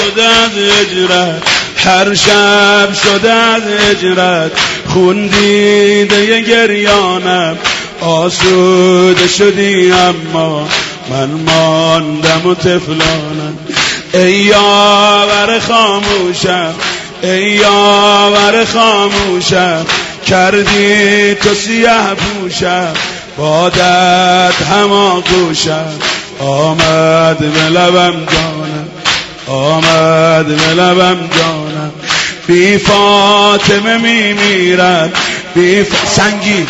شده از هجرت، هر شب شده از هجرت، خون دیده گریانم آسوده شدی اما من ماندم و طفلانم. ای یاور خاموشم، ای یاور خاموشم، کردی تو سیاه پوشم، بادت هماغوشم، آمد به لبم جانم، آمد به لبم جانم. بی فاطمه میمیرم، سنگی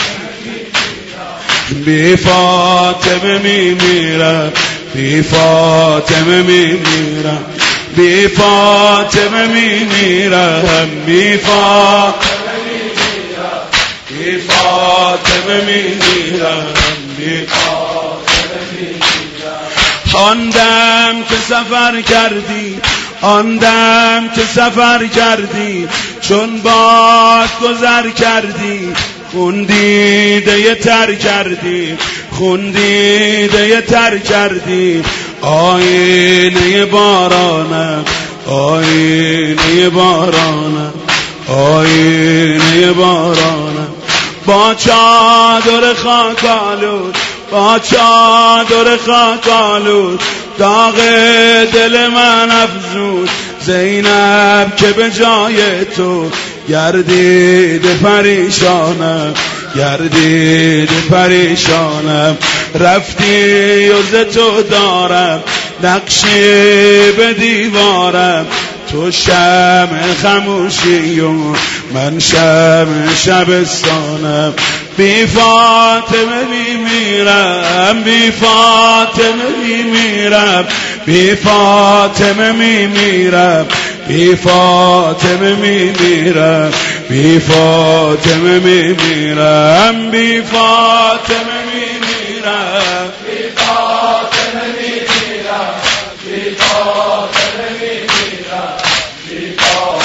بی فاطمه میمیرم، بی فاطمه میمیرم، بی فاطمه میمیرم، بی فاطمه میمیرم، بی فاطمه میمیرم، بی فاطمه میمیرم. آن دم که سفر کردی، آن دم که سفر کردی، چون باد گذر کردی، خون دیده تر کردی، خون دیده تر کردی. آینه بارانم، آینه بارانم، آینه بارانم. با چادر خاک آلود، با چادر خاک آلود، داغ دل من افزود. زینب که به جای تو گردید پریشانم، گردید پریشانم. رفتی و ز تو دارم نقشی به دیوارم، تو شمع خموشی و من شمع شبستانم. بی فاطمه میمیرم، بی فاطمه میمیرم، بی فاطمه میمیرم، بی فاطمه میمیرم، بی فاطمه میمیرم، بی فاطمه میمیرم، بی فاطمه میمیرم، بی فاطمه میمیرم، بی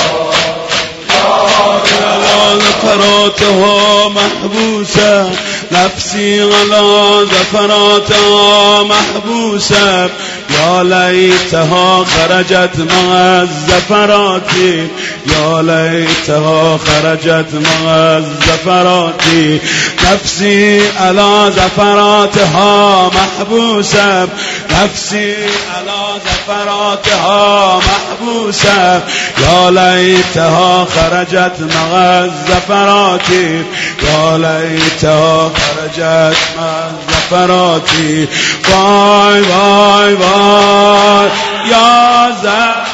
فاطمه. زفراتها محبوسة، نفسي على زفراتها محبوسة، يا ليتها خرجت مع الزفرات، يا ليتها خرجت مع الزفرات. نفسي على زفراتها محبوسة، نفسي على زفراتها محبوسة، يا ليتها خرجت مع الزفرات، يا ليتها خرجت مع الزفرات. وای وای وای یا